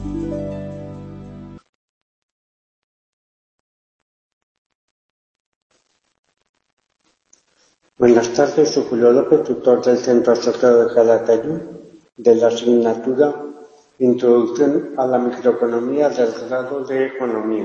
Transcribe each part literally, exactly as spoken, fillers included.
Buenas tardes, soy Julio López, tutor del Centro Asociado de Calatayud, de la asignatura Introducción a la Microeconomía del grado de Economía.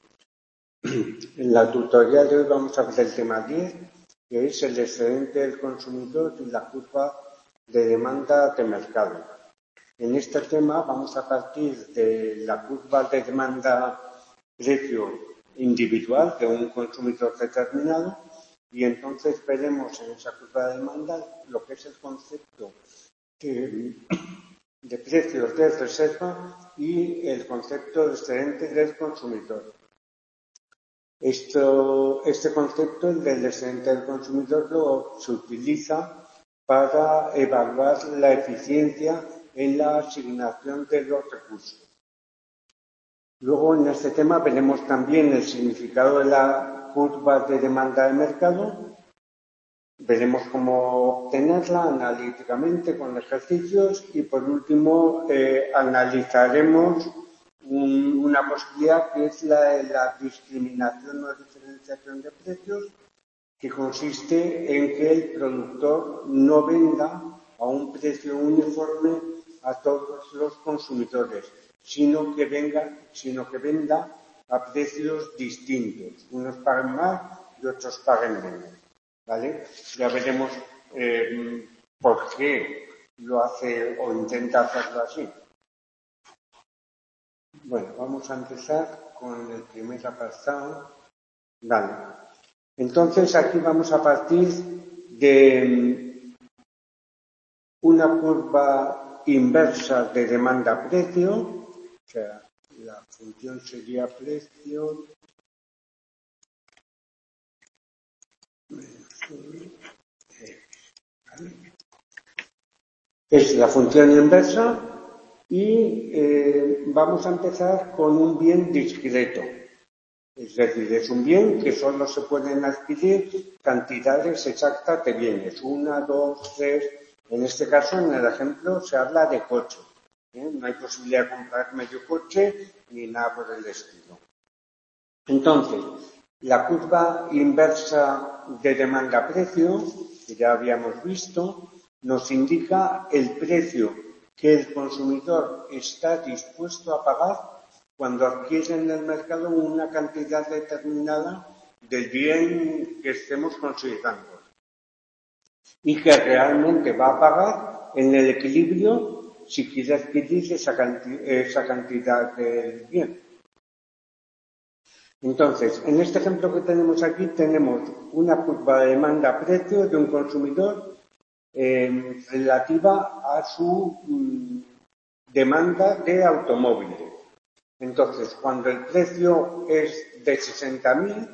En la tutoría de hoy vamos a ver el tema diez, que es el excedente del consumidor y la curva de demanda de mercado. En este tema vamos a partir de la curva de demanda-precio individual de un consumidor determinado y entonces veremos en esa curva de demanda lo que es el concepto de, de precios de reserva y el concepto de excedente del consumidor. Esto, este concepto, el del excedente del consumidor, lo, se utiliza para evaluar la eficiencia en la asignación de los recursos. Luego, en este tema, veremos también el significado de la curva de demanda de mercado. Veremos cómo obtenerla analíticamente con ejercicios y, por último, eh, analizaremos un, una posibilidad que es la de la discriminación o diferenciación de precios, que consiste en que el productor no venda a un precio uniforme a todos los consumidores, sino que venga, sino que venda a precios distintos. Unos paguen más y otros paguen menos. ¿Vale? Ya veremos eh, por qué lo hace o intenta hacerlo así. Bueno, vamos a empezar con el primer apartado. Vale. Entonces, aquí vamos a partir de una curva inversa de demanda-precio, o sea, la función sería precio es la función inversa y eh, vamos a empezar con un bien discreto. Es decir, es un bien que solo se pueden adquirir cantidades exactas de bienes, una, dos, tres. En este caso, en el ejemplo, se habla de coche. ¿eh? No hay posibilidad de comprar medio coche ni nada por el estilo. Entonces, la curva inversa de demanda-precio, que ya habíamos visto, nos indica el precio que el consumidor está dispuesto a pagar cuando adquiere en el mercado una cantidad determinada del bien que estemos considerando y que realmente va a pagar en el equilibrio si quiere adquirir esa cantidad, esa cantidad del bien. Entonces, en este ejemplo que tenemos aquí, tenemos una curva de demanda-precio de un consumidor eh, relativa a su mm, demanda de automóviles. Entonces, cuando el precio es de sesenta mil,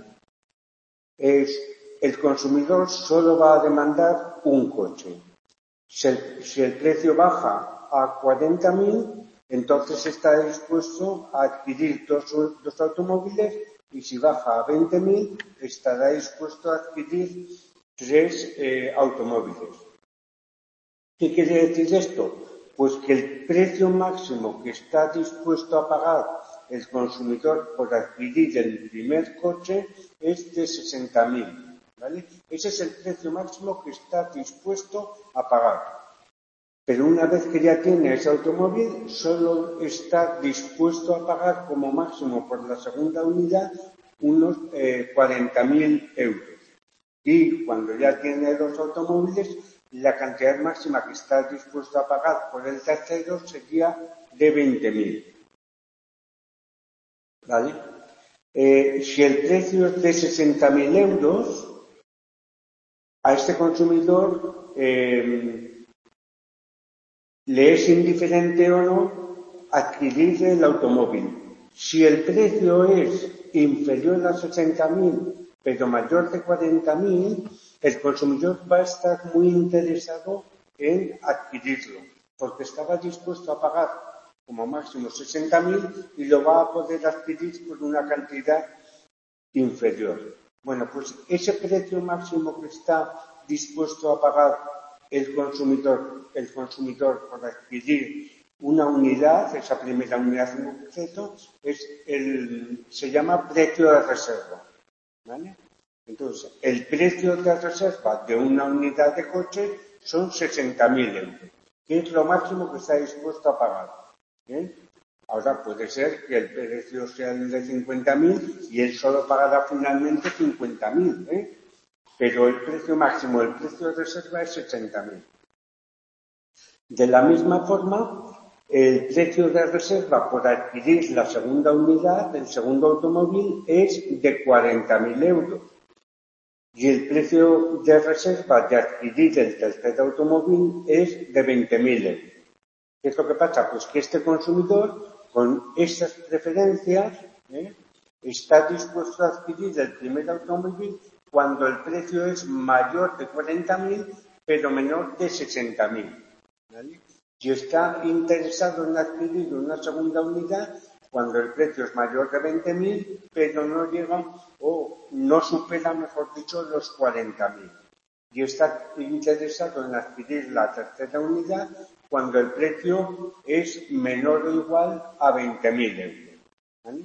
el consumidor solo va a demandar un coche. Si el, si el precio baja a cuarenta mil, entonces está dispuesto a adquirir dos, dos automóviles y si baja a veinte mil, estará dispuesto a adquirir tres eh, automóviles. ¿Qué quiere decir esto? Pues que el precio máximo que está dispuesto a pagar el consumidor por adquirir el primer coche es de sesenta mil, ¿vale? Ese es el precio máximo que está dispuesto a pagar. Pero una vez que ya tiene ese automóvil, solo está dispuesto a pagar como máximo por la segunda unidad unos eh, cuarenta mil euros. Y cuando ya tiene dos automóviles, la cantidad máxima que está dispuesto a pagar por el tercero sería de veinte mil. ¿Vale? Eh, si el precio es de sesenta mil euros, a este consumidor eh, le es indiferente o no adquirir el automóvil. Si el precio es inferior a sesenta mil, pero mayor de cuarenta mil, el consumidor va a estar muy interesado en adquirirlo, porque estaba dispuesto a pagar como máximo sesenta mil y lo va a poder adquirir por una cantidad inferior. Bueno, pues ese precio máximo que está dispuesto a pagar el consumidor, el consumidor por adquirir una unidad, esa primera unidad en concreto, es el, se llama precio de reserva, ¿vale? Entonces, el precio de reserva de una unidad de coche son sesenta mil euros, que es lo máximo que está dispuesto a pagar, ¿bien? Ahora puede ser que el precio sea el de cincuenta mil y él solo pagará finalmente cincuenta mil, ¿eh? Pero el precio máximo, el precio de reserva es sesenta mil. De la misma forma, el precio de reserva por adquirir la segunda unidad, el segundo automóvil, es de cuarenta mil euros. Y el precio de reserva de adquirir el tercer automóvil es de veinte mil euros. ¿Qué es lo que pasa? Pues que este consumidor, con esas preferencias, ¿eh? está dispuesto a adquirir el primer automóvil cuando el precio es mayor de cuarenta mil, pero menor de sesenta mil. ¿Vale? Y está interesado en adquirir una segunda unidad cuando el precio es mayor de veinte mil, pero no llega o no supera, mejor dicho, los cuarenta mil. Y está interesado en adquirir la tercera unidad cuando el precio es menor o igual a veinte mil euros. ¿Vale?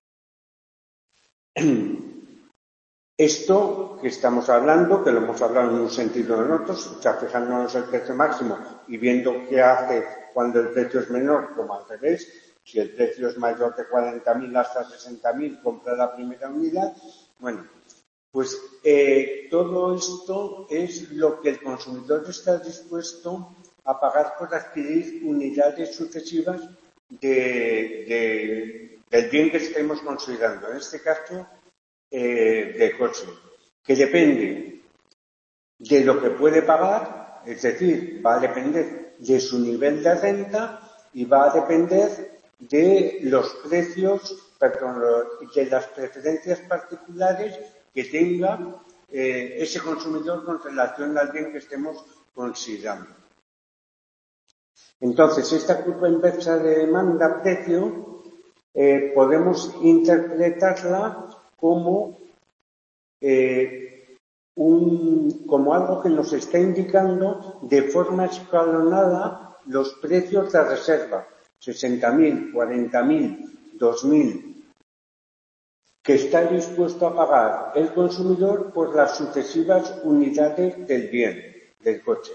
Esto que estamos hablando, que lo hemos hablado en un sentido o en otro, o sea, fijándonos el precio máximo y viendo qué hace cuando el precio es menor, como al revés, si el precio es mayor de cuarenta mil hasta sesenta mil, compra la primera unidad. Bueno, pues eh, todo esto es lo que el consumidor está dispuesto a pagar por adquirir unidades sucesivas de, de, del bien que estemos considerando. En este caso, Eh, de coche, que depende de lo que puede pagar, es decir, va a depender de su nivel de renta y va a depender de los precios, perdón, de las preferencias particulares que tenga eh, ese consumidor con relación al bien que estemos considerando. Entonces, esta curva inversa de demanda-precio eh, podemos interpretarla como, eh, un, como algo que nos está indicando de forma escalonada los precios de reserva, sesenta mil, cuarenta mil, dos mil, que está dispuesto a pagar el consumidor por las sucesivas unidades del bien, del coche.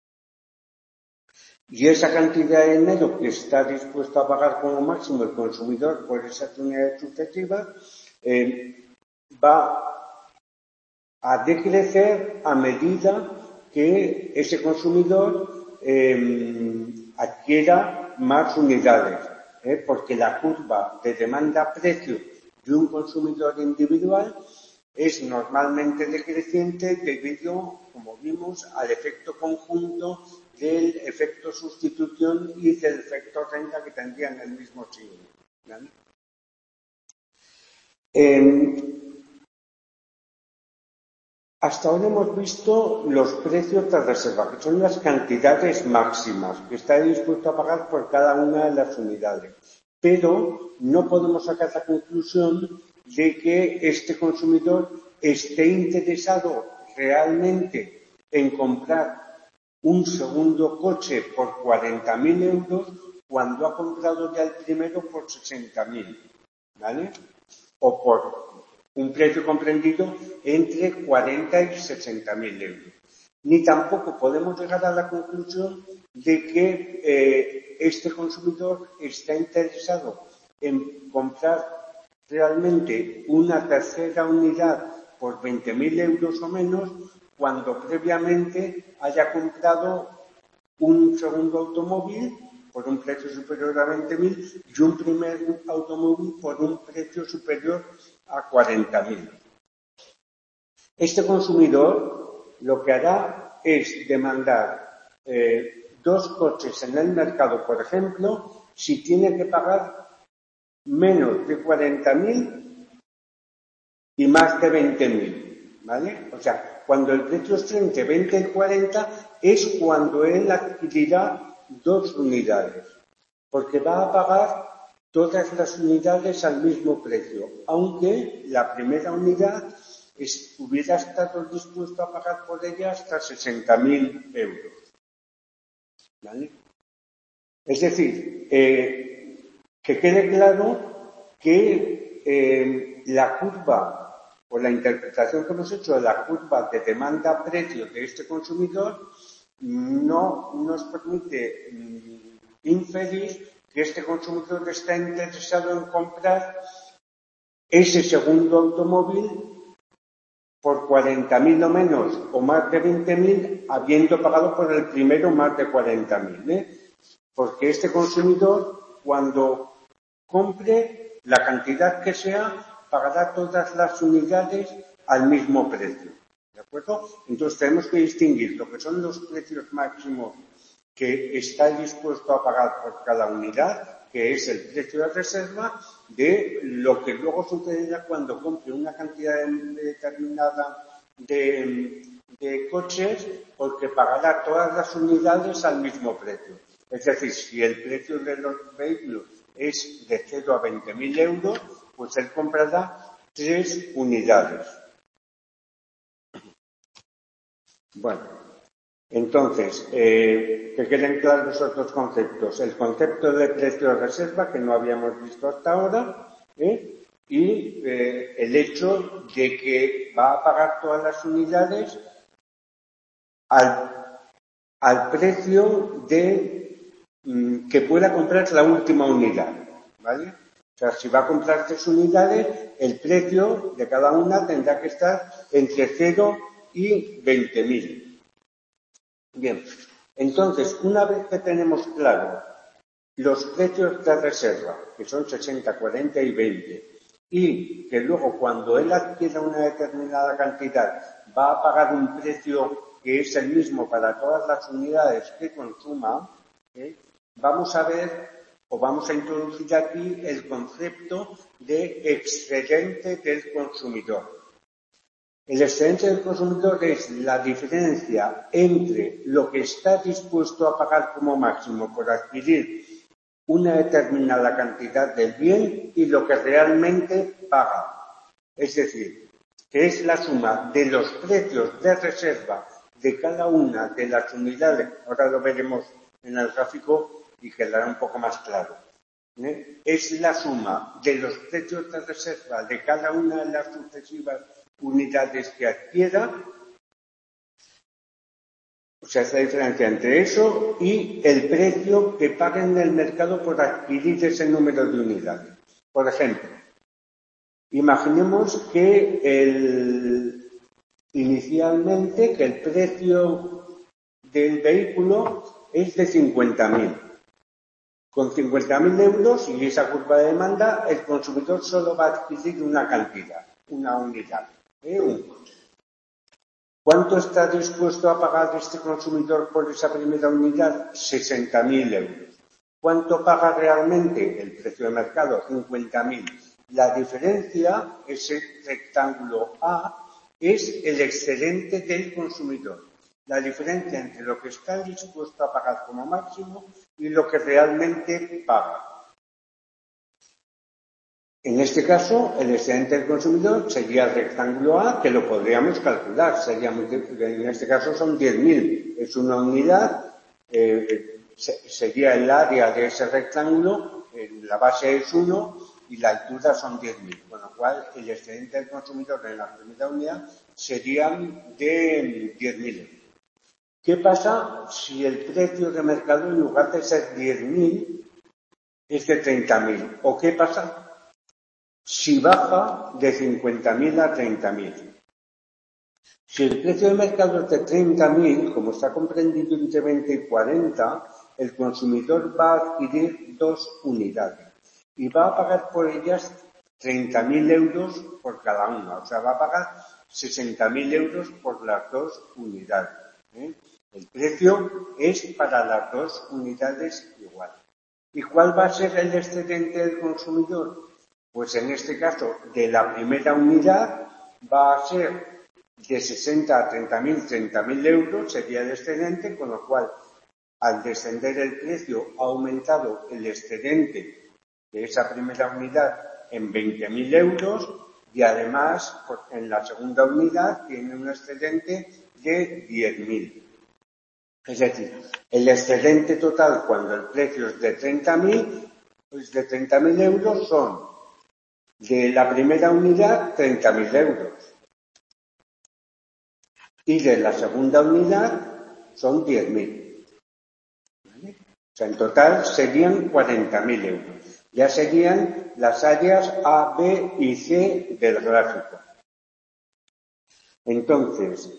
Y esa cantidad de dinero que está dispuesto a pagar como máximo el consumidor por esas unidades sucesivas, eh, va a decrecer a medida que ese consumidor eh, adquiera más unidades, ¿eh? porque la curva de demanda-precio de un consumidor individual es normalmente decreciente debido, como vimos, al efecto conjunto del efecto sustitución y del efecto renta que tendrían el mismo signo. ¿Vale? Eh, hasta ahora hemos visto los precios de reserva, que son las cantidades máximas que está dispuesto a pagar por cada una de las unidades. Pero no podemos sacar la conclusión de que este consumidor esté interesado realmente en comprar un segundo coche por cuarenta mil euros cuando ha comprado ya el primero por sesenta mil, ¿vale? O por un precio comprendido entre cuarenta y sesenta mil euros. Ni tampoco podemos llegar a la conclusión de que eh, este consumidor está interesado en comprar realmente una tercera unidad por veinte mil euros o menos cuando previamente haya comprado un segundo automóvil por un precio superior a veinte mil y un primer automóvil por un precio superior a cuarenta mil. Este consumidor lo que hará es demandar eh, dos coches en el mercado, por ejemplo, si tiene que pagar menos de cuarenta mil y más de veinte mil, ¿vale? O sea, cuando el precio esté entre veinte y cuarenta es cuando él adquirirá dos unidades, porque va a pagar todas las unidades al mismo precio, aunque la primera unidad es, hubiera estado dispuesto a pagar por ella hasta sesenta mil euros. ¿Vale? Es decir, eh, que quede claro que eh, la curva o la interpretación que hemos hecho de la curva de demanda-precio de este consumidor no nos permite mm, inferir que este consumidor está interesado en comprar ese segundo automóvil por cuarenta mil o menos o más de veinte mil, habiendo pagado por el primero más de cuarenta mil. ¿eh? Porque este consumidor, cuando compre la cantidad que sea, pagará todas las unidades al mismo precio. ¿De acuerdo? Entonces tenemos que distinguir lo que son los precios máximos que está dispuesto a pagar por cada unidad, que es el precio de reserva, de lo que luego sucederá cuando compre una cantidad determinada de, de coches, porque pagará todas las unidades al mismo precio. Es decir, si el precio de los vehículos es de cero a veinte mil euros, pues él comprará tres unidades. Bueno, entonces, eh, que queden claros los otros conceptos. El concepto de precio de reserva, que no habíamos visto hasta ahora, ¿eh? y eh, el hecho de que va a pagar todas las unidades al, al precio de mm, que pueda comprar la última unidad, ¿vale? O sea, si va a comprar tres unidades, el precio de cada una tendrá que estar entre cero y veinte mil. Bien, entonces, una vez que tenemos claro los precios de reserva, que son sesenta, cuarenta y veinte, y que luego cuando él adquiera una determinada cantidad va a pagar un precio que es el mismo para todas las unidades que consuma, ¿eh? vamos a ver o vamos a introducir aquí el concepto de excedente del consumidor. El excedente del consumidor es la diferencia entre lo que está dispuesto a pagar como máximo por adquirir una determinada cantidad del bien y lo que realmente paga. Es decir, que es la suma de los precios de reserva de cada una de las unidades. Ahora lo veremos en el gráfico y quedará un poco más claro. ¿eh? Es la suma de los precios de reserva de cada una de las sucesivas unidades que adquiera, o sea, es la diferencia entre eso y el precio que paga en el mercado por adquirir ese número de unidades. Por ejemplo, imaginemos que el, inicialmente que el precio del vehículo es de cincuenta mil. Con cincuenta mil euros y esa curva de demanda, el consumidor solo va a adquirir una cantidad, una unidad. ¿Eh? Un coche. ¿Cuánto está dispuesto a pagar este consumidor por esa primera unidad? sesenta mil euros. ¿Cuánto paga realmente? El precio de mercado, cincuenta mil. La diferencia, ese rectángulo A, es el excedente del consumidor. La diferencia entre lo que está dispuesto a pagar como máximo y lo que realmente paga. En este caso, el excedente del consumidor sería el rectángulo A, que lo podríamos calcular. Sería muy, en este caso son diez mil. Es una unidad, eh, sería el área de ese rectángulo, eh, la base es uno y la altura son diez mil. Con lo cual, el excedente del consumidor en la primera unidad sería de diez mil euros. ¿Qué pasa si el precio de mercado en lugar de ser diez mil es de treinta mil? ¿O qué pasa si baja de cincuenta mil a treinta mil? Si el precio de mercado es de treinta mil, como está comprendido entre veinte y cuarenta, el consumidor va a adquirir dos unidades y va a pagar por ellas treinta mil euros por cada una. O sea, va a pagar sesenta mil euros por las dos unidades. ¿eh? El precio es para las dos unidades igual. ¿Y cuál va a ser el excedente del consumidor? Pues en este caso, de la primera unidad va a ser de sesenta a treinta mil, treinta mil euros sería el excedente, con lo cual, al descender el precio, ha aumentado el excedente de esa primera unidad en veinte mil euros y además, en la segunda unidad, tiene un excedente de diez mil. Es decir, el excedente total cuando el precio es de treinta mil, pues de treinta mil euros son de la primera unidad treinta mil euros y de la segunda unidad son diez mil. ¿Vale? O sea, en total serían cuarenta mil euros. Ya serían las áreas A, B y C del gráfico. Entonces,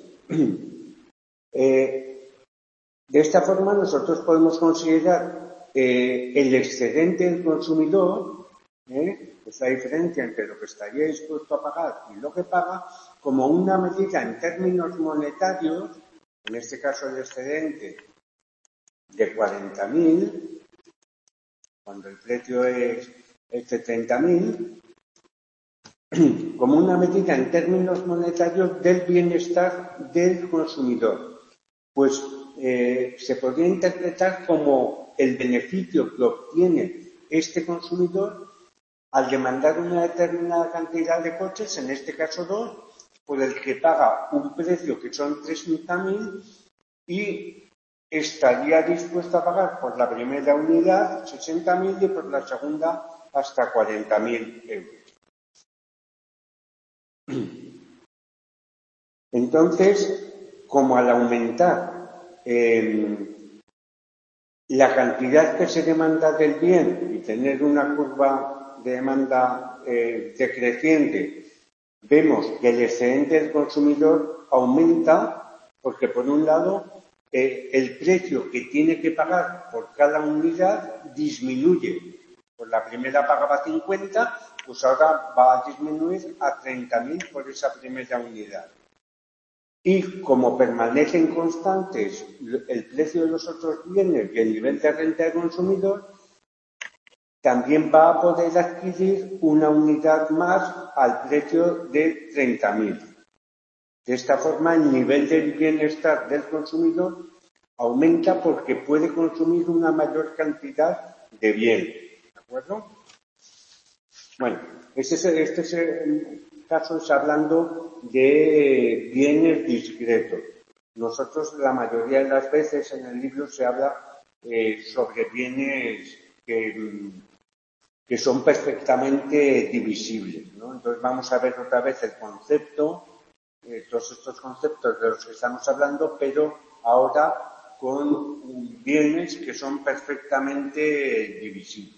eh, de esta forma nosotros podemos considerar eh, el excedente del consumidor, ¿eh? esa diferencia entre lo que estaría dispuesto a pagar y lo que paga, como una medida en términos monetarios, en este caso el excedente de cuarenta mil, cuando el precio es, es de treinta mil, como una medida en términos monetarios del bienestar del consumidor. Pues eh, se podría interpretar como el beneficio que obtiene este consumidor al demandar una determinada cantidad de coches, en este caso dos, por el que paga un precio que son treinta mil y estaría dispuesto a pagar por la primera unidad sesenta mil y por la segunda hasta cuarenta mil euros. Entonces, como al aumentar eh, la cantidad que se demanda del bien y tener una curva de demanda eh, decreciente, vemos que el excedente del consumidor aumenta porque, por un lado, eh, el precio que tiene que pagar por cada unidad disminuye. Por la primera pagaba cincuenta, pues ahora va a disminuir a treinta mil por esa primera unidad. Y como permanecen constantes el precio de los otros bienes y el nivel de renta del consumidor, también va a poder adquirir una unidad más al precio de treinta mil. De esta forma, el nivel del bienestar del consumidor aumenta porque puede consumir una mayor cantidad de bien. ¿De acuerdo? Bueno, este es, este es el caso, es hablando de bienes discretos. Nosotros, la mayoría de las veces en el libro se habla eh, sobre bienes que, que son perfectamente divisibles, ¿no? Entonces vamos a ver otra vez el concepto, eh, todos estos conceptos de los que estamos hablando, pero ahora con bienes que son perfectamente divisibles.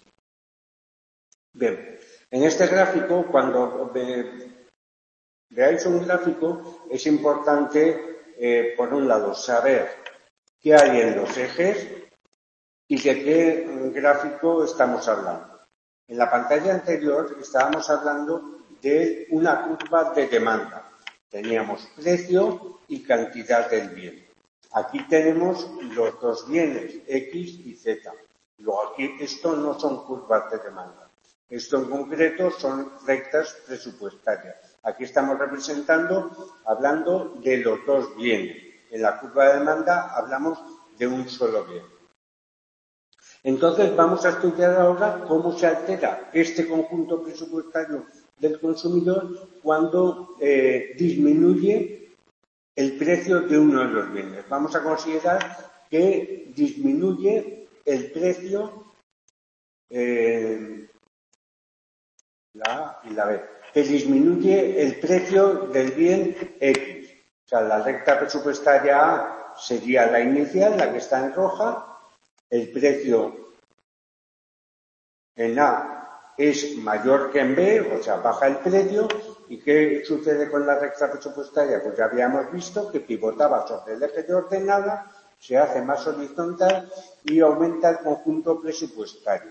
Bien, en este gráfico, cuando ve, veáis un gráfico, es importante, eh, por un lado, saber qué hay en los ejes y de qué gráfico estamos hablando. En la pantalla anterior estábamos hablando de una curva de demanda. Teníamos precio y cantidad del bien. Aquí tenemos los dos bienes, X y Z. Luego aquí, esto no son curvas de demanda. Esto en concreto son rectas presupuestarias. Aquí estamos representando, hablando de los dos bienes. En la curva de demanda hablamos de un solo bien. Entonces vamos a estudiar ahora cómo se altera este conjunto presupuestario del consumidor cuando eh, disminuye el precio de uno de los bienes. Vamos a considerar que disminuye el precio, eh, la A y la B, que disminuye el precio del bien X. O sea, la recta presupuestaria A sería la inicial, la que está en roja. El precio en A es mayor que en B, o sea, baja el precio. ¿Y qué sucede con la recta presupuestaria? Pues ya habíamos visto que pivotaba sobre el eje de ordenada, se hace más horizontal y aumenta el conjunto presupuestario.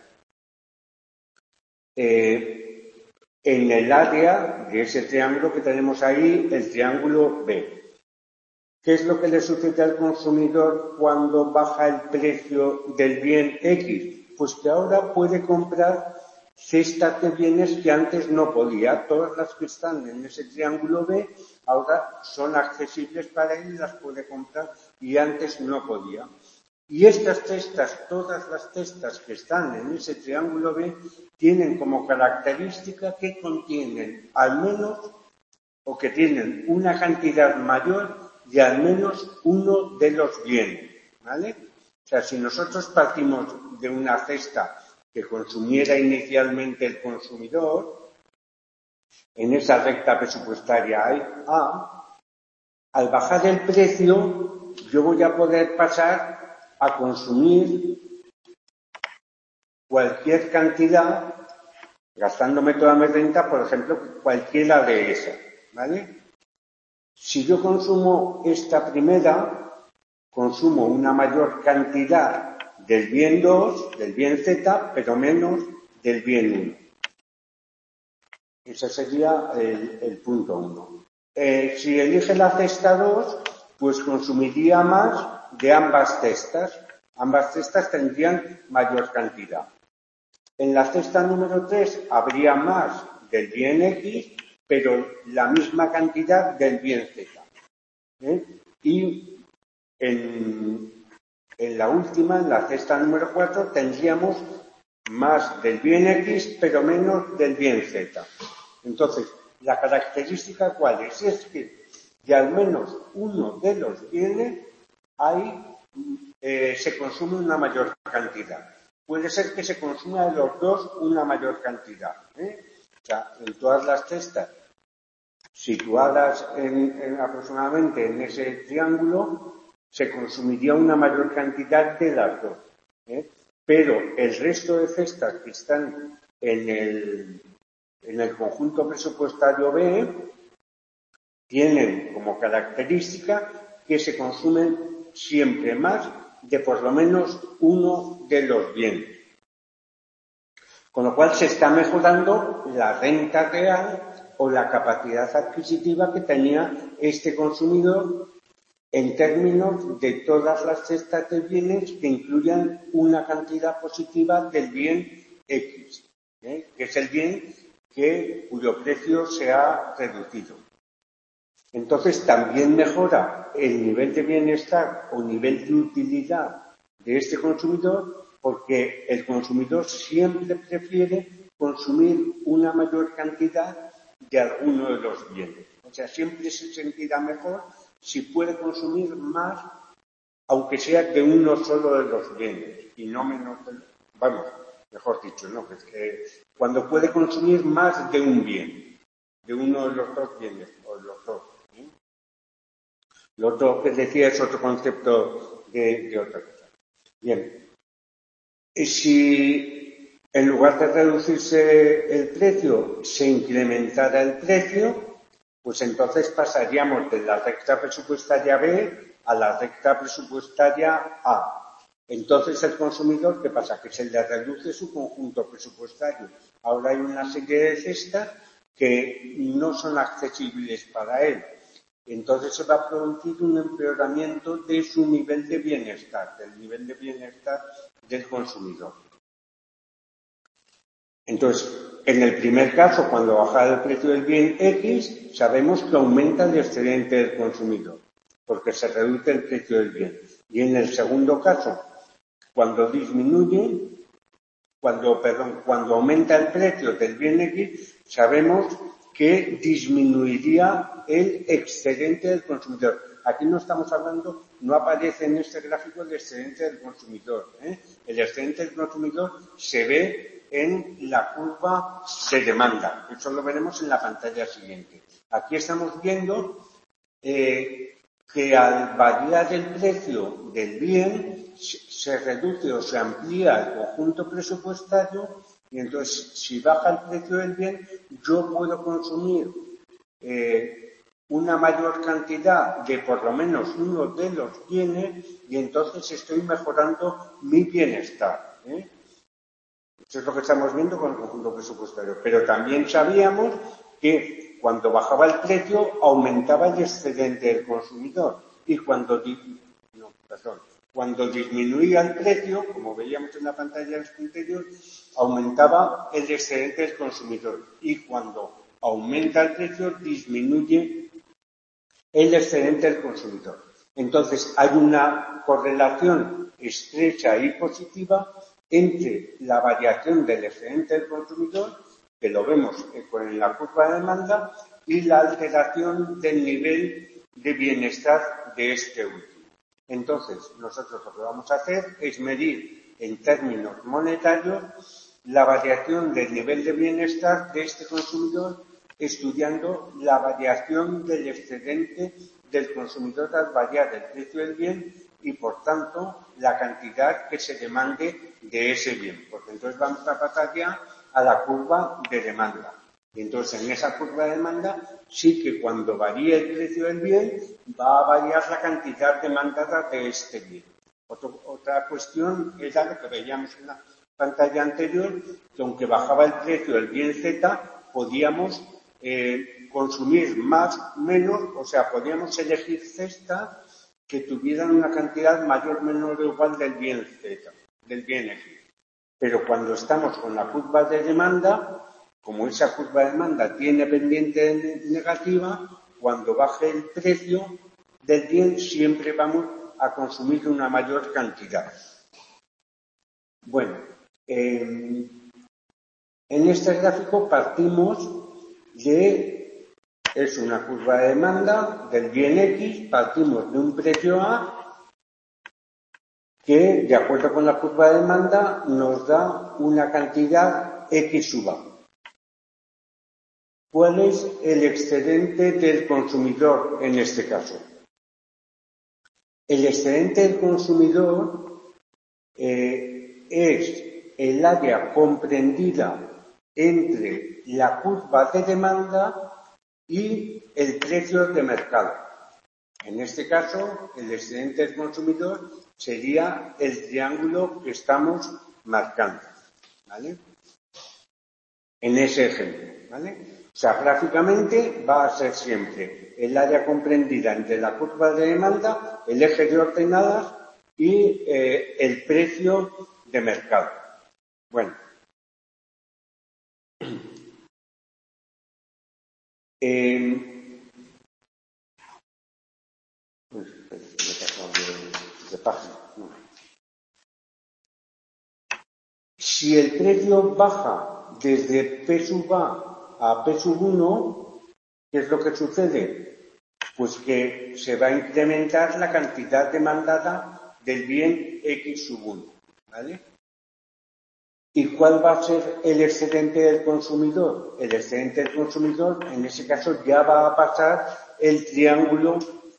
Eh, en el área de ese triángulo que tenemos ahí, el triángulo B. ¿Qué es lo que le sucede al consumidor cuando baja el precio del bien X? Pues que ahora puede comprar cestas de bienes que antes no podía. Todas las que están en ese triángulo B ahora son accesibles para él y las puede comprar y antes no podía. Y estas cestas, todas las cestas que están en ese triángulo B, tienen como característica que contienen al menos o que tienen una cantidad mayor de al menos uno de los bienes. ¿vale? O sea, si nosotros partimos de una cesta que consumiera inicialmente el consumidor, en esa recta presupuestaria A, al bajar el precio, yo voy a poder pasar a consumir cualquier cantidad, gastándome toda mi renta, por ejemplo, cualquiera de esas, ¿vale? Si yo consumo esta primera, consumo una mayor cantidad del bien dos, del bien Z, pero menos del bien uno. Ese sería el, el punto uno. Eh, si elige la cesta dos, pues consumiría más de ambas cestas. Ambas cestas tendrían mayor cantidad. En la cesta número tres habría más del bien X, pero la misma cantidad del bien Z. ¿Eh? Y en, en la última, en la cesta número cuatro, tendríamos más del bien X, pero menos del bien Z. Entonces, la característica ¿cuál es? Es que de al menos uno de los bienes hay, eh, se consume una mayor cantidad. Puede ser que se consuma de los dos una mayor cantidad. ¿eh? O sea, en todas las cestas situadas en, en, aproximadamente en ese triángulo, se consumiría una mayor cantidad de las dos. ¿eh? Pero el resto de cestas que están en el, en el conjunto presupuestario B tienen como característica que se consumen siempre más de por lo menos uno de los bienes. Con lo cual se está mejorando la renta real o la capacidad adquisitiva que tenía este consumidor en términos de todas las cestas de bienes que incluyan una cantidad positiva del bien X, ¿eh? que es el bien que, cuyo precio se ha reducido. Entonces también mejora el nivel de bienestar o nivel de utilidad de este consumidor, porque el consumidor siempre prefiere consumir una mayor cantidad de alguno de los bienes. O sea, siempre se sentirá mejor si puede consumir más, aunque sea de uno solo de los bienes, y no menos de, vamos, mejor dicho, no, que es que cuando puede consumir más de un bien, de uno de los dos bienes, o de los dos. ¿sí? Lo otro que decía es otro concepto de, de otra cosa. Bien. Y si en lugar de reducirse el precio, se incrementara el precio, pues entonces pasaríamos de la recta presupuestaria B a la recta presupuestaria A. Entonces el consumidor, ¿qué pasa? Que se le reduce su conjunto presupuestario. Ahora hay una serie de cestas que no son accesibles para él. Entonces se va a producir un empeoramiento de su nivel de bienestar, del nivel de bienestar del consumidor. Entonces, en el primer caso, cuando baja el precio del bien X, sabemos que aumenta el excedente del consumidor, porque se reduce el precio del bien. Y en el segundo caso, cuando disminuye, cuando, perdón, cuando aumenta el precio del bien X, sabemos que disminuiría el excedente del consumidor. Aquí no estamos hablando, no aparece en este gráfico el excedente del consumidor. ¿eh? El excedente del consumidor se ve en la curva de demanda. Eso lo veremos en la pantalla siguiente. Aquí estamos viendo eh, que al variar el precio del bien, se reduce o se amplía el conjunto presupuestario y entonces si baja el precio del bien, yo puedo consumir eh, una mayor cantidad de por lo menos uno de los bienes y entonces estoy mejorando mi bienestar. ¿eh? Eso es lo que estamos viendo con el conjunto presupuestario. Pero también sabíamos que cuando bajaba el precio aumentaba el excedente del consumidor y cuando, no, perdón, cuando disminuía el precio, como veíamos en la pantalla anterior, aumentaba el excedente del consumidor y cuando aumenta el precio disminuye el excedente del consumidor. Entonces hay una correlación estrecha y positiva entre la variación del excedente del consumidor, que lo vemos en la curva de demanda, y la alteración del nivel de bienestar de este último. Entonces, nosotros lo que vamos a hacer es medir en términos monetarios la variación del nivel de bienestar de este consumidor, estudiando la variación del excedente del consumidor al variar el precio del bien y, por tanto, la cantidad que se demande de ese bien. Porque entonces vamos a pasar ya a la curva de demanda. Y entonces, en esa curva de demanda, sí que cuando varíe el precio del bien, va a variar la cantidad demandada de este bien. Otro, otra cuestión era lo que veíamos en la pantalla anterior, que aunque bajaba el precio del bien Z, podíamos eh, consumir más o menos, o sea, podíamos elegir cestas que tuvieran una cantidad mayor, menor o igual del bien Z, del bien X. Pero cuando estamos con la curva de demanda, como esa curva de demanda tiene pendiente negativa, cuando baje el precio del bien siempre vamos a consumir una mayor cantidad. Bueno, eh, en este gráfico partimos de, es una curva de demanda del bien X, partimos de un precio A que, de acuerdo con la curva de demanda, nos da una cantidad X sub A. ¿Cuál es el excedente del consumidor en este caso? El excedente del consumidor eh, es el área comprendida entre la curva de demanda y el precio de mercado. En este caso, el excedente del consumidor sería el triángulo que estamos marcando, ¿vale? En ese ejemplo, ¿vale? O sea, gráficamente va a ser siempre el área comprendida entre la curva de demanda, el eje de ordenadas y eh, el precio de mercado. Bueno. Eh, pues, me he pasado de, de página. No. Si el precio baja desde P sub A a P sub uno, ¿qué es lo que sucede? Pues que se va a incrementar la cantidad demandada del bien X sub uno, ¿vale? ¿Y cuál va a ser el excedente del consumidor? El excedente del consumidor, en ese caso, ya va a pasar el triángulo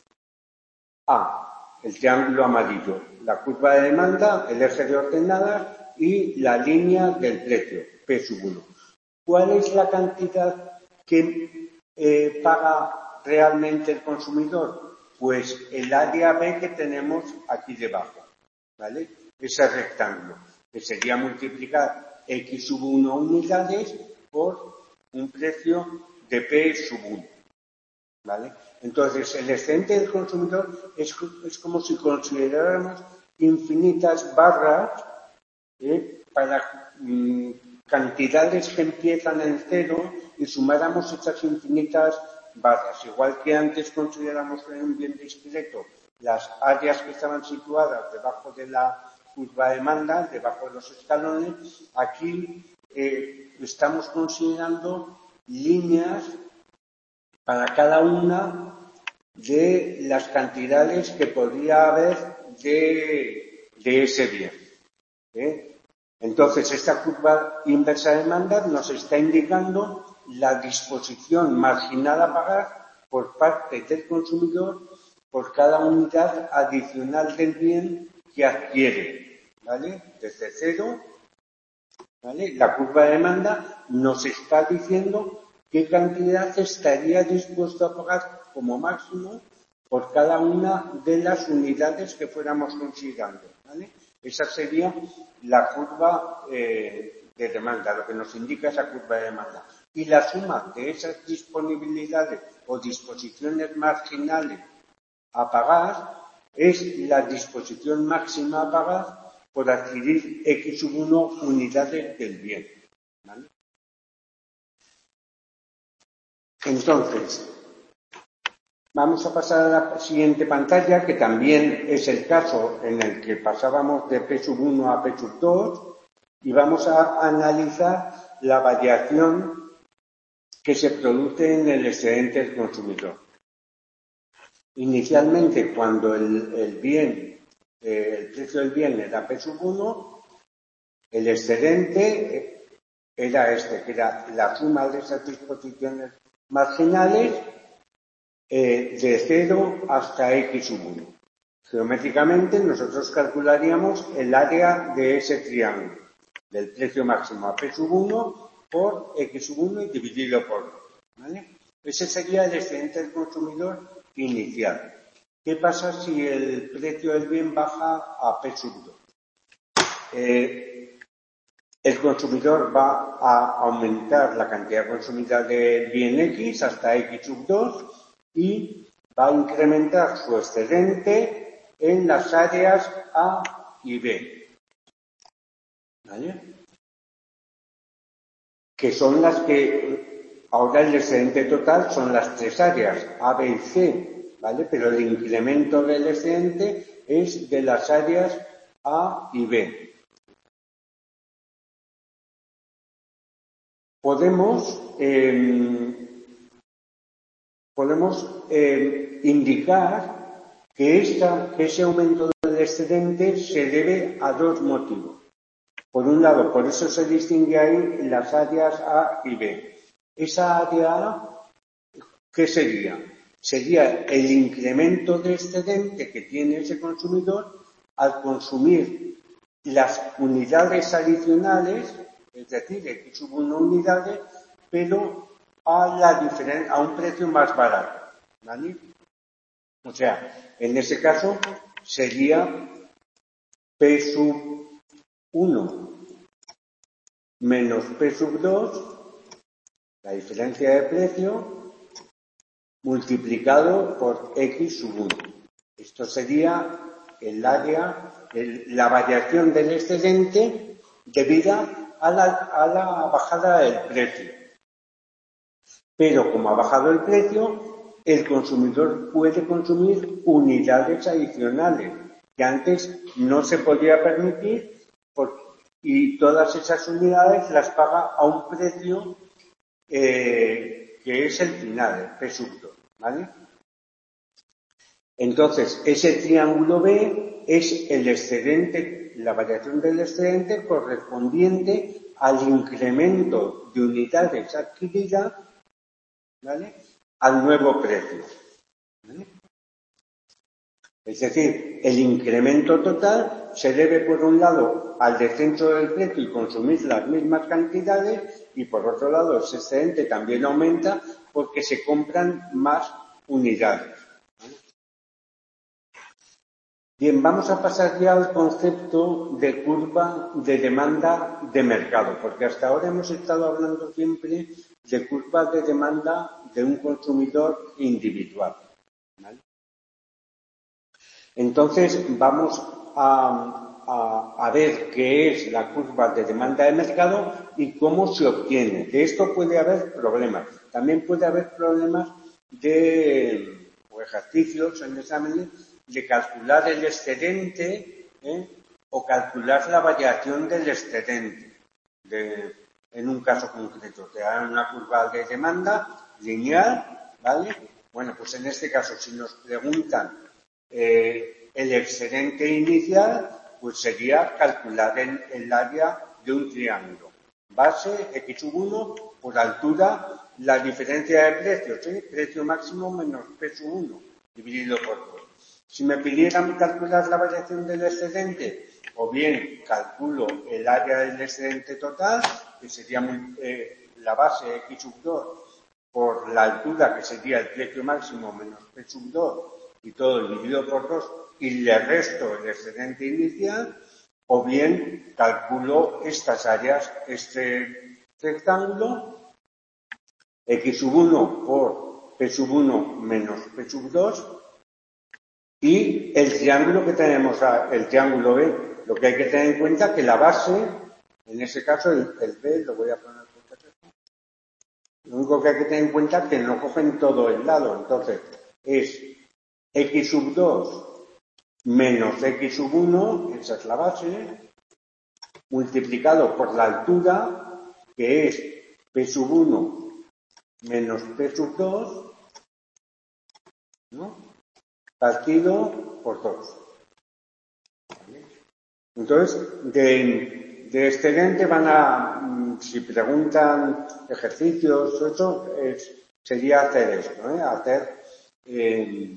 A, el triángulo amarillo, la curva de demanda, el eje de ordenadas y la línea del precio, P sub uno. ¿Cuál es la cantidad que eh, paga realmente el consumidor? Pues el área B que tenemos aquí debajo, ¿vale? Ese rectángulo, que sería multiplicar X sub uno unidades por un precio de P sub uno, ¿vale? Entonces, el excedente del consumidor es, es como si consideráramos infinitas barras ¿eh? para mmm, cantidades que empiezan en cero y sumáramos esas infinitas barras. Igual que antes consideramos en un bien discreto las áreas que estaban situadas debajo de la curva de demanda, debajo de los escalones, aquí eh, estamos considerando líneas para cada una de las cantidades que podría haber de, de ese bien. ¿eh? Entonces, esta curva inversa de demanda nos está indicando la disposición marginal a pagar por parte del consumidor por cada unidad adicional del bien que adquiere, ¿vale? Desde cero, ¿vale? La curva de demanda nos está diciendo qué cantidad estaría dispuesto a pagar como máximo por cada una de las unidades que fuéramos considerando, ¿vale? Esa sería la curva eh, de demanda, lo que nos indica esa curva de demanda. Y la suma de esas disponibilidades o disposiciones marginales a pagar es la disposición máxima a pagar por adquirir X sub uno unidades del bien, ¿vale? Entonces, vamos a pasar a la siguiente pantalla, que también es el caso en el que pasábamos de P sub uno a P sub dos, y vamos a analizar la variación que se produce en el excedente del consumidor. Inicialmente, cuando el, el bien, eh, el precio del bien era P sub uno, el excedente era este, que era la suma de esas disposiciones marginales eh, de cero hasta X sub uno. Geométricamente, nosotros calcularíamos el área de ese triángulo, del precio máximo a P sub uno por X sub uno y dividido por dos, ¿vale? Ese sería el excedente del consumidor inicial. ¿Qué pasa si el precio del bien baja a P sub dos? Eh, el consumidor va a aumentar la cantidad consumida del bien X hasta X sub dos y va a incrementar su excedente en las áreas A y B, ¿vale? Que son las que, ahora el excedente total son las tres áreas, A, B y C, ¿vale? Pero el incremento del excedente es de las áreas A y B. Podemos, eh, podemos eh, indicar que, esta, que ese aumento del excedente se debe a dos motivos. Por un lado, por eso se distingue ahí las áreas A y B. Esa área A, ¿qué sería? Sería el incremento de excedente que tiene ese consumidor al consumir las unidades adicionales, es decir, X sub uno unidades, pero a, la diferen- a un precio más barato, ¿vale? O sea, en ese caso sería P sub uno menos P sub dos, la diferencia de precio, multiplicado por X sub uno. Esto sería el área, el, la variación del excedente debida a la, a la bajada del precio. Pero como ha bajado el precio, el consumidor puede consumir unidades adicionales que antes no se podía permitir porque, y todas esas unidades las paga a un precio eh, que es el final, el P sub dos, ¿vale? Entonces, ese triángulo B es el excedente, la variación del excedente correspondiente al incremento de unidades adquiridas, ¿vale?, al nuevo precio, ¿vale? Es decir, el incremento total se debe, por un lado, al descenso del precio y consumir las mismas cantidades, y por otro lado, ese excedente también aumenta porque se compran más unidades. Bien, vamos a pasar ya al concepto de curva de demanda de mercado, porque hasta ahora hemos estado hablando siempre de curva de demanda de un consumidor individual, ¿vale? Entonces, vamos a, a, a ver qué es la curva de demanda de mercado y cómo se obtiene. De esto puede haber problemas. También puede haber problemas de o ejercicios en exámenes de calcular el excedente, ¿eh?, o calcular la variación del excedente de, en un caso concreto. Te dan una curva de demanda lineal, ¿vale? Bueno, pues en este caso, si nos preguntan eh, el excedente inicial, pues sería calcular el, el área de un triángulo. Base X sub uno por altura, la diferencia de precios, ¿eh? Precio máximo menos P sub uno dividido por dos. Si me pidieran calcular la variación del excedente, o bien calculo el área del excedente total, que sería muy, eh, la base X sub dos por la altura, que sería el precio máximo menos P sub dos, y todo dividido por dos, y le resto el excedente inicial, o bien calculo estas áreas, este rectángulo, X sub uno por P sub uno menos P sub dos, y el triángulo que tenemos, el triángulo B, lo que hay que tener en cuenta es que la base, en ese caso el, el B, lo voy a poner por aquí. Lo único que hay que tener en cuenta es que no cogen todo el lado, entonces es X sub dos menos X sub uno, esa es la base, multiplicado por la altura, que es P sub uno menos P sub dos, ¿no? partido por dos. Entonces, de, de excedente van a, si preguntan ejercicios, eso es, sería hacer esto, ¿eh? hacer eh,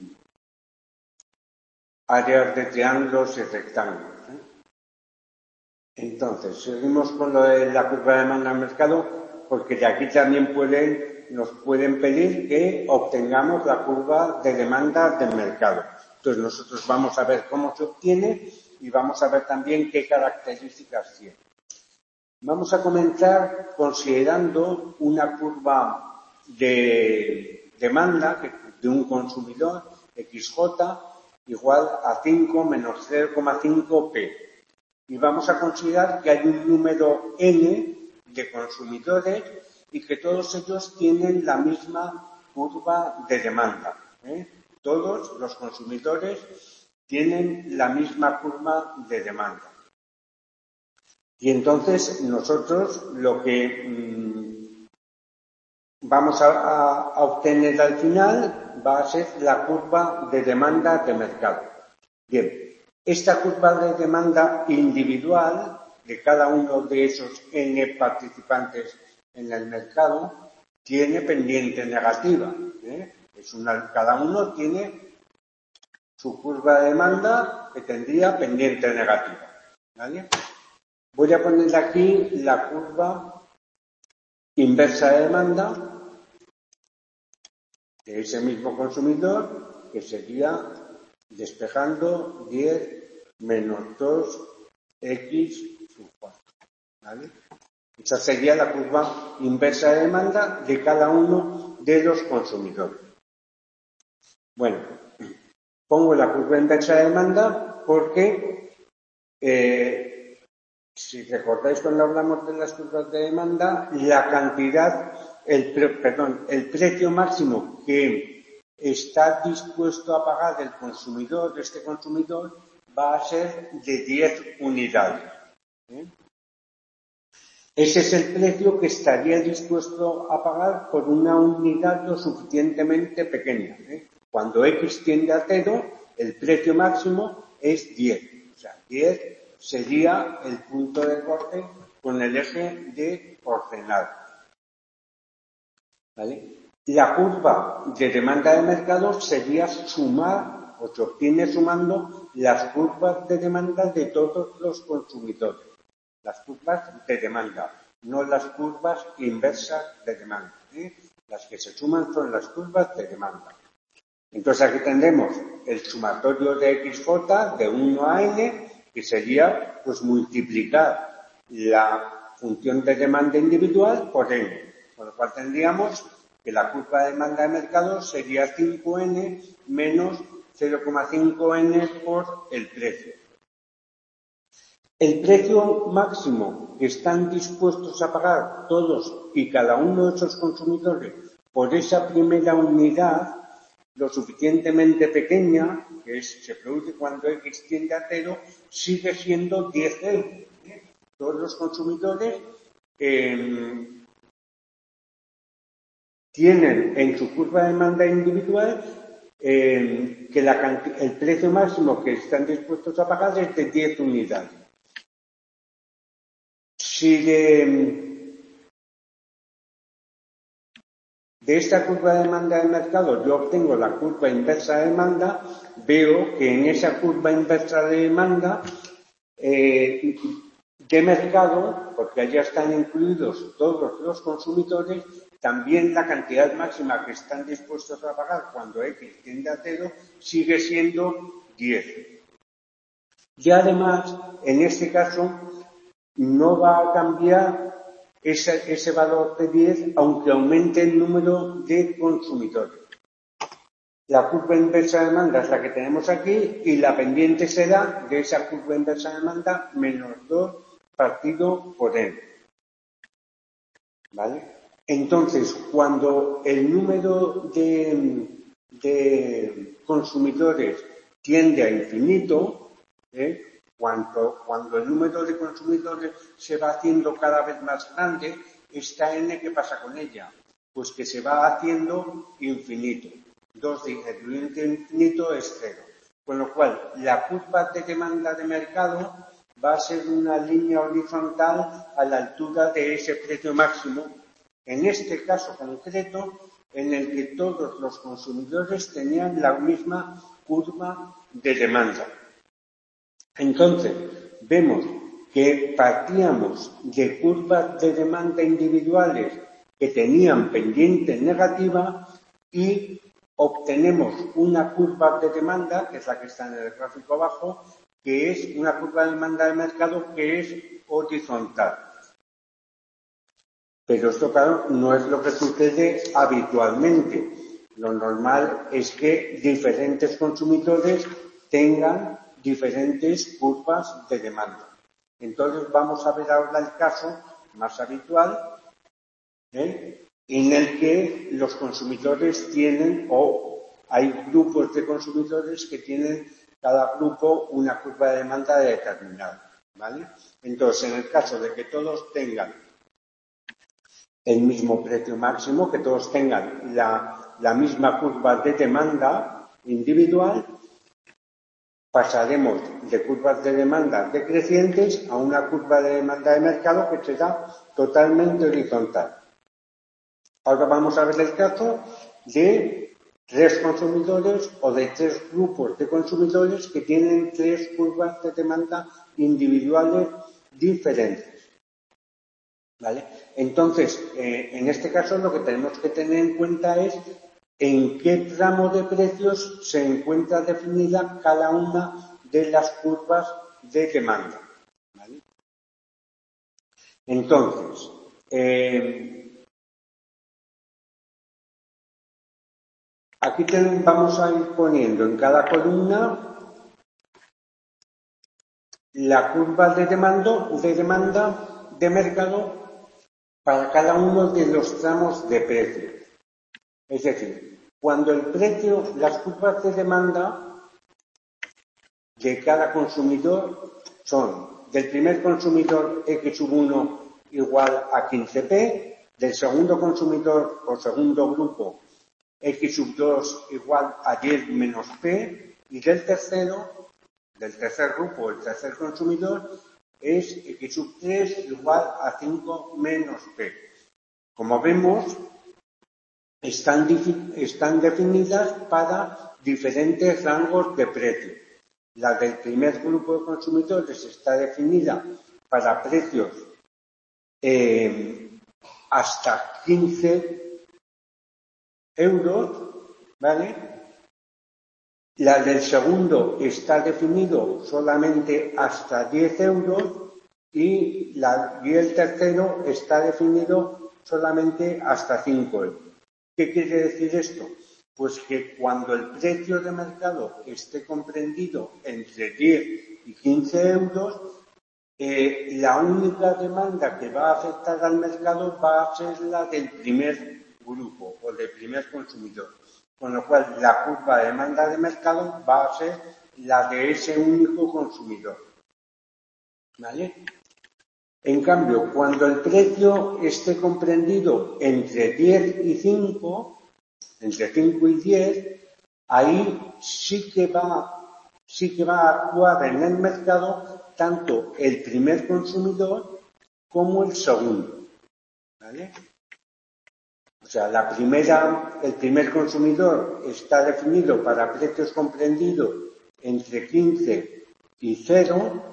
áreas de triángulos y rectángulos. ¿eh? Entonces, seguimos con lo de la curva de demanda al mercado, porque de aquí también pueden, nos pueden pedir que obtengamos la curva de demanda del mercado. Entonces, nosotros vamos a ver cómo se obtiene y vamos a ver también qué características tiene. Vamos a comenzar considerando una curva de demanda de un consumidor X J igual a cinco menos cero coma cinco P. Y vamos a considerar que hay un número N de consumidores y que todos ellos tienen la misma curva de demanda. ¿eh? Todos los consumidores tienen la misma curva de demanda. Y entonces nosotros lo que mmm, vamos a, a, a obtener al final va a ser la curva de demanda de mercado. Bien, esta curva de demanda individual de cada uno de esos N participantes en el mercado tiene pendiente negativa. ¿eh? Es una, cada uno tiene su curva de demanda que tendría pendiente negativa. ¿Vale? Voy a poner aquí la curva inversa de demanda de ese mismo consumidor, que sería despejando diez menos dos x sub cuatro. ¿Vale? Esa sería la curva inversa de demanda de cada uno de los consumidores. Bueno, pongo la curva inversa de demanda porque eh, si recordáis cuando hablamos de las curvas de demanda, la cantidad, el, perdón, el precio máximo que está dispuesto a pagar el consumidor, este consumidor, va a ser de diez unidades. ¿eh? Ese es el precio que estaría dispuesto a pagar por una unidad lo suficientemente pequeña. ¿eh? Cuando X tiende a cero, el precio máximo es diez. O sea, diez sería el punto de corte con el eje de ordenado. ¿Vale? La curva de demanda de mercado sería sumar, o se obtiene sumando las curvas de demanda de todos los consumidores. Las curvas de demanda, no las curvas inversas de demanda. ¿eh? Las que se suman son las curvas de demanda. Entonces aquí tendremos el sumatorio de X J de uno a N, que sería pues multiplicar la función de demanda individual por N, con lo cual tendríamos que la curva de demanda de mercado sería cinco N menos cero coma cinco N por el precio. El precio máximo que están dispuestos a pagar todos y cada uno de esos consumidores por esa primera unidad, lo suficientemente pequeña, que es, se produce cuando X tiende a cero, sigue siendo diez euros. ¿eh? Todos los consumidores eh, tienen en su curva de demanda individual eh, que la, el precio máximo que están dispuestos a pagar es de diez unidades. Si de, de esta curva de demanda de mercado yo obtengo la curva inversa de demanda, veo que en esa curva inversa de demanda eh, de mercado, porque allá están incluidos todos los consumidores, también la cantidad máxima que están dispuestos a pagar cuando X tiende a cero sigue siendo diez. Y además, en este caso, no va a cambiar ese, ese valor de diez, aunque aumente el número de consumidores. La curva inversa de demanda es la que tenemos aquí y la pendiente será de esa curva inversa de demanda menos dos partido por N. ¿Vale? Entonces, cuando el número de, de consumidores tiende a infinito, ¿eh? Cuando, cuando el número de consumidores se va haciendo cada vez más grande, esta N, ¿qué pasa con ella? Pues que se va haciendo infinito. dos de incremento infinito es cero. Con lo cual, la curva de demanda de mercado va a ser una línea horizontal a la altura de ese precio máximo, en este caso concreto, en el que todos los consumidores tenían la misma curva de demanda. Entonces, vemos que partíamos de curvas de demanda individuales que tenían pendiente negativa y obtenemos una curva de demanda, que es la que está en el gráfico abajo, que es una curva de demanda de mercado que es horizontal. Pero esto, claro, no es lo que sucede habitualmente. Lo normal es que diferentes consumidores tengan diferentes curvas de demanda. Entonces vamos a ver ahora el caso más habitual, ¿eh? en el que los consumidores tienen, o hay grupos de consumidores que tienen cada grupo una curva de demanda determinada, ¿vale? Entonces, en el caso de que todos tengan el mismo precio máximo, que todos tengan la, la misma curva de demanda individual, pasaremos de curvas de demanda decrecientes a una curva de demanda de mercado que será totalmente horizontal. Ahora vamos a ver el caso de tres consumidores o de tres grupos de consumidores que tienen tres curvas de demanda individuales diferentes. ¿Vale? Entonces, eh, en este caso lo que tenemos que tener en cuenta es en qué tramo de precios se encuentra definida cada una de las curvas de demanda. ¿Vale? Entonces, eh, aquí tenemos, vamos a ir poniendo en cada columna la curva de demanda, de demanda de mercado para cada uno de los tramos de precio. Es decir, cuando el precio, las curvas de demanda de cada consumidor son del primer consumidor X sub uno igual a quince P, del segundo consumidor o segundo grupo X sub dos igual a diez menos P, y del tercero, del tercer grupo, el tercer consumidor, es X sub tres igual a cinco menos P. Como vemos, están, están definidas para diferentes rangos de precio. La del primer grupo de consumidores está definida para precios eh, hasta quince euros, ¿vale? La del segundo está definido solamente hasta diez euros y, la, y el tercero está definido solamente hasta cinco euros. ¿Qué quiere decir esto? Pues que cuando el precio de mercado esté comprendido entre diez y quince euros, eh, la única demanda que va a afectar al mercado va a ser la del primer grupo o del primer consumidor. Con lo cual, la curva de demanda de mercado va a ser la de ese único consumidor. ¿Vale? En cambio, cuando el precio esté comprendido entre diez y cinco, entre cinco y diez, ahí sí que va, sí que va a actuar en el mercado tanto el primer consumidor como el segundo. ¿Vale? O sea, la primera, el primer consumidor está definido para precios comprendidos entre quince y cero.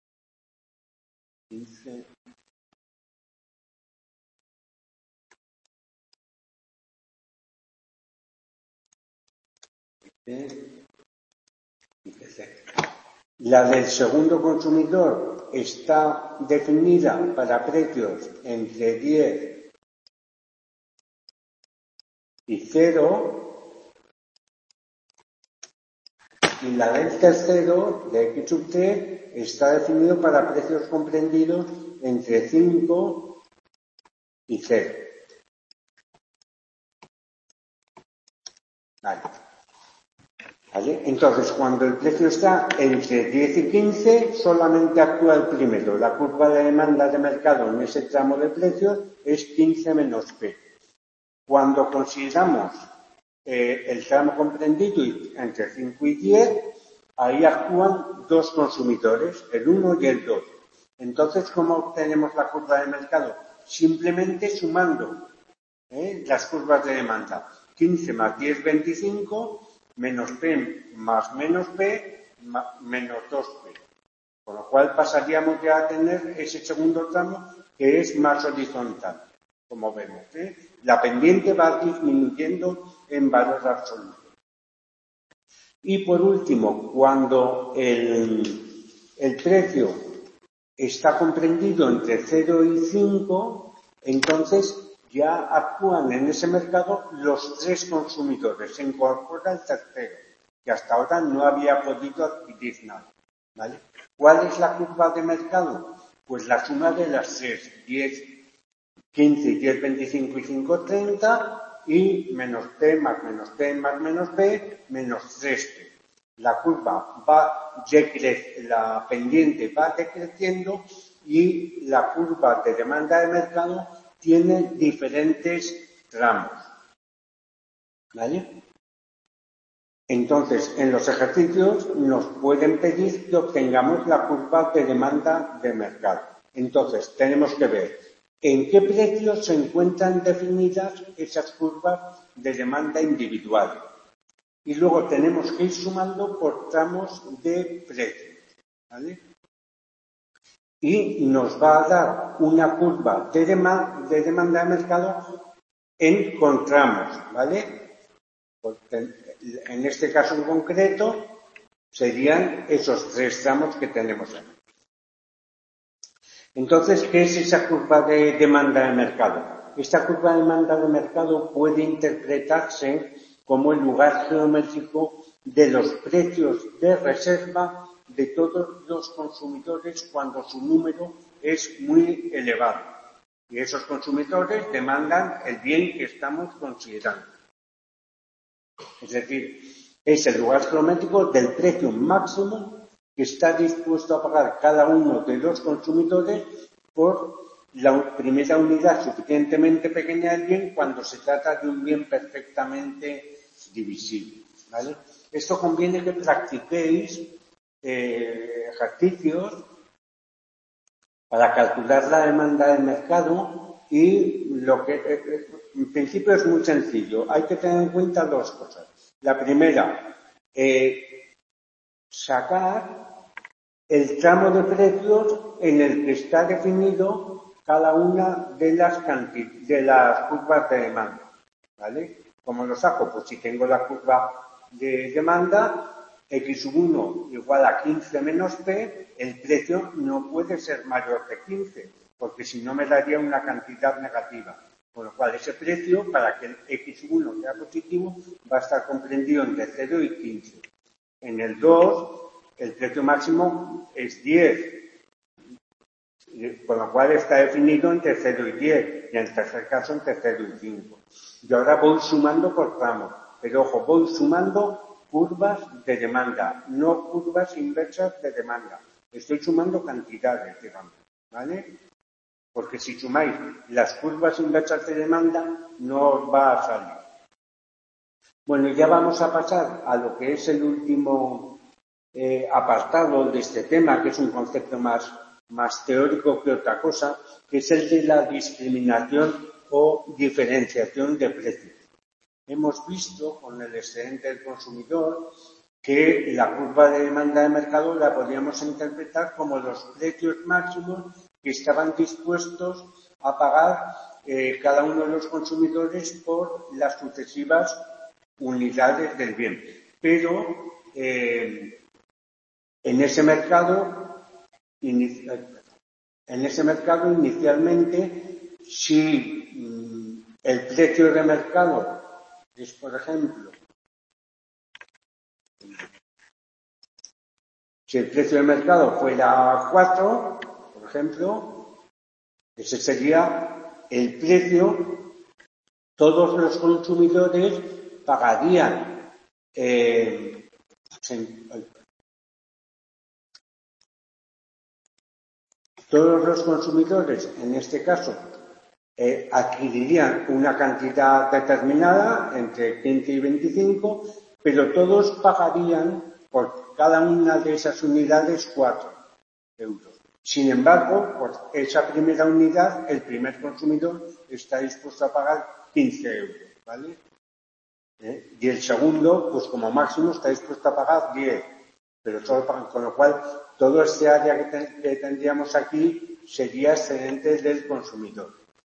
quince. La del segundo consumidor está definida para precios entre diez y cero, y la del tercero, de X sub tres, está definido para precios comprendidos entre cinco y cero. Vale. ¿Vale? Entonces, cuando el precio está entre diez y quince, solamente actúa el primero. La curva de demanda de mercado en ese tramo de precios es quince menos P. Cuando consideramos eh, el tramo comprendido entre cinco y diez, ahí actúan dos consumidores, el uno y el dos. Entonces, ¿cómo obtenemos la curva de mercado? Simplemente sumando ¿eh? las curvas de demanda. quince más diez, veinticinco, menos P más menos P, más, menos dos P. Con lo cual pasaríamos ya a tener ese segundo tramo que es más horizontal, como vemos. ¿eh? La pendiente va disminuyendo en valor absoluto. Y por último, cuando el, el precio está comprendido entre cero y cinco, entonces ya actúan en ese mercado los tres consumidores. Se incorpora el tercero, que hasta ahora no había podido adquirir nada. ¿Vale? ¿Cuál es la curva de mercado? Pues la suma de las tres, diez, quince, diez, veinticinco y cinco, treinta, y menos P más menos P más menos P, menos tres P. La curva va decre- la pendiente va decreciendo y la curva de demanda de mercado tiene diferentes tramos. ¿Vale? Entonces, en los ejercicios nos pueden pedir que obtengamos la curva de demanda de mercado. Entonces, tenemos que ver en qué precios se encuentran definidas esas curvas de demanda individual. Y luego tenemos que ir sumando por tramos de precio. ¿Vale? Y nos va a dar una curva de, dema- de demanda de mercado en tramos, ¿vale? Porque en este caso en concreto serían esos tres tramos que tenemos aquí. Entonces, ¿qué es esa curva de demanda de mercado? Esta curva de demanda de mercado puede interpretarse como el lugar geométrico de los precios de reserva de todos los consumidores cuando su número es muy elevado. Y esos consumidores demandan el bien que estamos considerando. Es decir, es el lugar geométrico del precio máximo que está dispuesto a pagar cada uno de los consumidores por la primera unidad suficientemente pequeña del bien cuando se trata de un bien perfectamente divisible. ¿Vale? Esto conviene que practiquéis eh, ejercicios para calcular la demanda del mercado y lo que eh, en principio es muy sencillo. Hay que tener en cuenta dos cosas. La primera, eh, sacar el tramo de precios en el que está definido cada una de las, canti- de las curvas de demanda. ¿Vale? ¿Cómo lo saco? Pues si tengo la curva de demanda, X uno igual a quince menos P, el precio no puede ser mayor de quince, porque si no me daría una cantidad negativa. Con lo cual, ese precio, para que el X uno sea positivo, va a estar comprendido entre cero y quince. En el dos, el precio máximo es diez, con lo cual está definido entre cero y diez, y en el tercer caso entre cero y cinco. Y ahora voy sumando por tramos, pero ojo, voy sumando curvas de demanda, no curvas inversas de demanda. Estoy sumando cantidades, digamos, ¿vale? Porque si sumáis las curvas inversas de demanda, no os va a salir. Bueno, ya vamos a pasar a lo que es el último eh, apartado de este tema, que es un concepto más, más teórico que otra cosa, que es el de la discriminación o diferenciación de precios. Hemos visto con el excedente del consumidor que la curva de demanda de mercado la podríamos interpretar como los precios máximos que estaban dispuestos a pagar eh, cada uno de los consumidores por las sucesivas unidades del bien. Pero eh, en ese mercado, en ese mercado inicialmente, si mm, el precio de mercado es, por ejemplo, si el precio de mercado fuera cuatro, por ejemplo, ese sería el precio, todos los consumidores pagarían eh, todos los consumidores, en este caso, eh, adquirirían una cantidad determinada, entre quince y veinticinco, pero todos pagarían por cada una de esas unidades cuatro euros. Sin embargo, por esa primera unidad, el primer consumidor está dispuesto a pagar quince euros, ¿vale? ¿Eh? Y el segundo, pues como máximo, está dispuesto a pagar diez, pero solo pagan, con lo cual todo este área que, ten, que tendríamos aquí sería excedente del consumidor.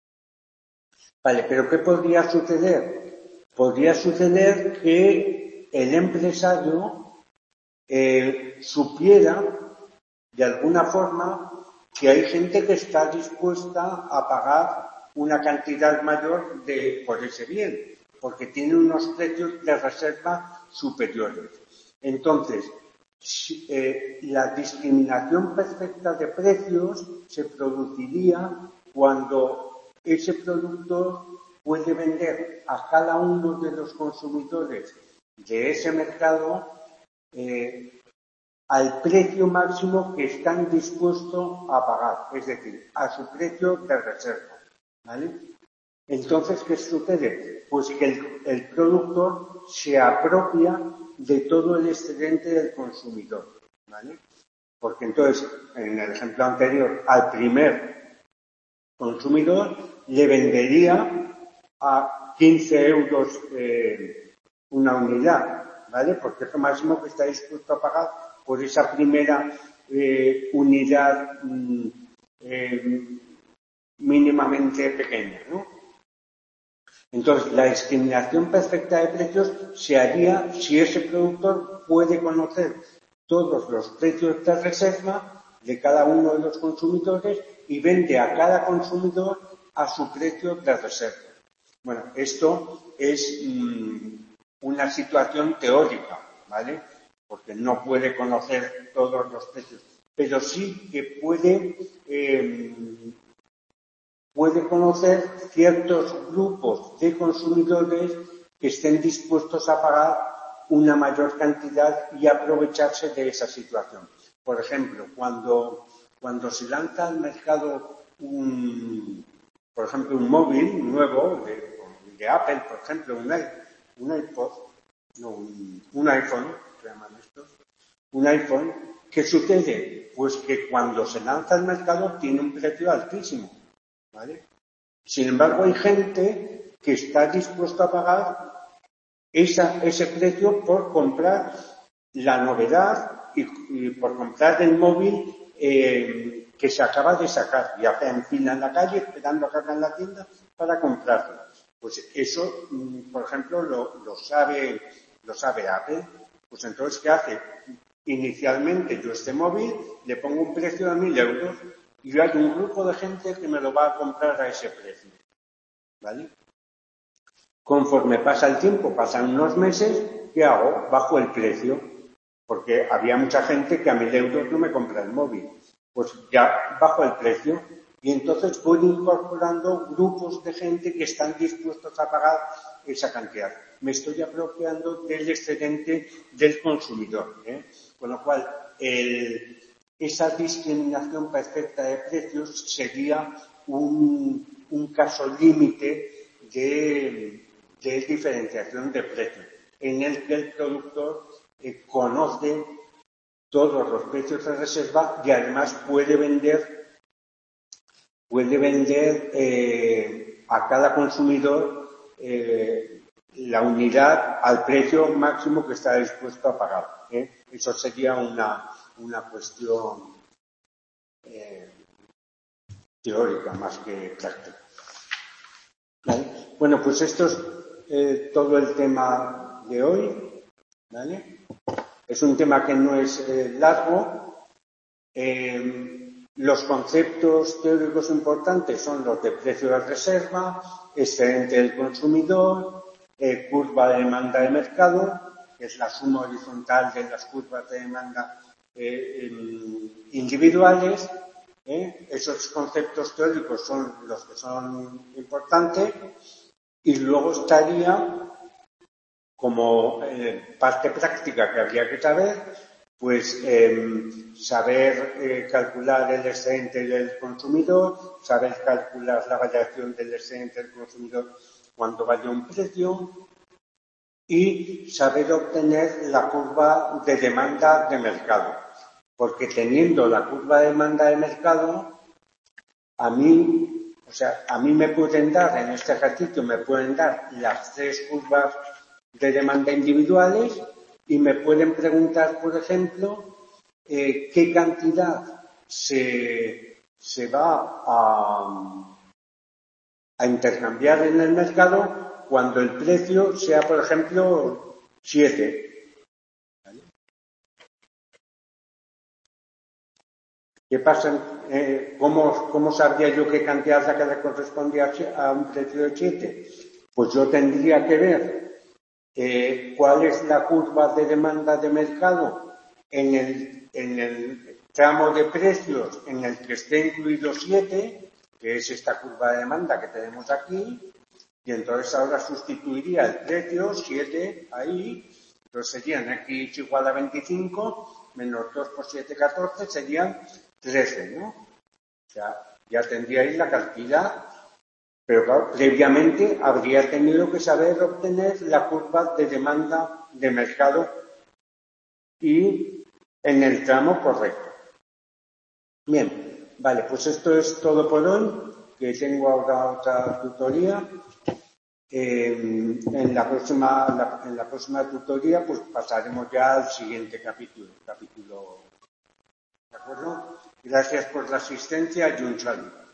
Vale, pero ¿qué podría suceder? Podría suceder que el empresario eh, supiera de alguna forma que hay gente que está dispuesta a pagar una cantidad mayor de, por ese bien, porque tiene unos precios de reserva superiores. Entonces, eh, la discriminación perfecta de precios se produciría cuando ese productor puede vender a cada uno de los consumidores de ese mercado eh, al precio máximo que están dispuestos a pagar, es decir, a su precio de reserva, ¿vale? Entonces, ¿qué sucede? Pues que el, el productor se apropia de todo el excedente del consumidor, ¿vale? Porque entonces, en el ejemplo anterior, al primer consumidor le vendería a quince euros eh, una unidad, ¿vale? Porque es lo máximo que está dispuesto a pagar por esa primera eh, unidad mm, eh, mínimamente pequeña, ¿no? Entonces, la discriminación perfecta de precios se haría si ese productor puede conocer todos los precios de reserva de cada uno de los consumidores y vende a cada consumidor a su precio de reserva. Bueno, esto es mmm, una situación teórica, ¿vale? Porque no puede conocer todos los precios, pero sí que puede eh, puede conocer ciertos grupos de consumidores que estén dispuestos a pagar una mayor cantidad y aprovecharse de esa situación. Por ejemplo, cuando, cuando se lanza al mercado un, por ejemplo, un móvil nuevo de, de Apple, por ejemplo, un, un iPod, no, un, un iPhone, se llaman estos, un iPhone, ¿qué sucede? Pues que cuando se lanza al mercado tiene un precio altísimo, ¿vale? Sin embargo, hay gente que está dispuesta a pagar esa, ese precio por comprar la novedad y, y por comprar el móvil eh, que se acaba de sacar y hace en fila en la calle esperando a que en la tienda para comprarlo. Pues eso, por ejemplo, lo, lo sabe, lo sabe Apple. Pues entonces, ¿qué hace? Inicialmente yo este móvil le pongo un precio de mil euros y hay un grupo de gente que me lo va a comprar a ese precio, ¿vale? Conforme pasa el tiempo, pasan unos meses, ¿qué hago? Bajo el precio, porque había mucha gente que a mil euros no me compra el móvil. Pues ya bajo el precio y entonces voy incorporando grupos de gente que están dispuestos a pagar esa cantidad. Me estoy apropiando del excedente del consumidor, ¿eh? Con lo cual, el, esa discriminación perfecta de precios sería un, un caso límite de, de diferenciación de precios, en el que el productor eh, conoce todos los precios de reserva y además puede vender, puede vender eh, a cada consumidor eh, la unidad al precio máximo que está dispuesto a pagar, ¿eh? Eso sería una, una cuestión eh, teórica más que práctica. ¿Vale? Bueno, pues esto es eh, todo el tema de hoy, ¿vale? Es un tema que no es eh, largo. Eh, los conceptos teóricos importantes son los de precio de reserva, excedente del consumidor, eh, curva de demanda de mercado, que es la suma horizontal de las curvas de demanda eh, individuales. ¿eh? Esos conceptos teóricos son los que son importantes. Y luego estaría como eh, parte práctica que habría que saber pues eh, saber eh, calcular el excedente del consumidor, saber calcular la variación del excedente del consumidor cuando vaya un precio y saber obtener la curva de demanda de mercado. Porque teniendo la curva de demanda de mercado, a mí, o sea, a mí me pueden dar, en este ejercicio me pueden dar las tres curvas de demanda individuales y me pueden preguntar, por ejemplo, eh, qué cantidad se, se va a, a intercambiar en el mercado cuando el precio sea, por ejemplo, siete. ¿Vale? ¿Qué pasa? Eh, ¿cómo, ¿Cómo sabría yo qué cantidad es la que le correspondía a un precio de siete? Pues yo tendría que ver eh, cuál es la curva de demanda de mercado en el, en el tramo de precios en el que esté incluido siete, que es esta curva de demanda que tenemos aquí, y entonces ahora sustituiría el precio siete ahí, entonces serían X igual a veinticinco, menos dos por siete, catorce, serían trece, ¿no? O sea, ya tendríais la cantidad, pero claro, previamente habría tenido que saber obtener la curva de demanda de mercado y en el tramo correcto. Bien, vale, pues esto es todo por hoy, que tengo ahora otra tutoría. Eh, en la próxima, la, en la próxima tutoría, pues pasaremos ya al siguiente capítulo, capítulo, ¿de acuerdo? Gracias por la asistencia y un saludo.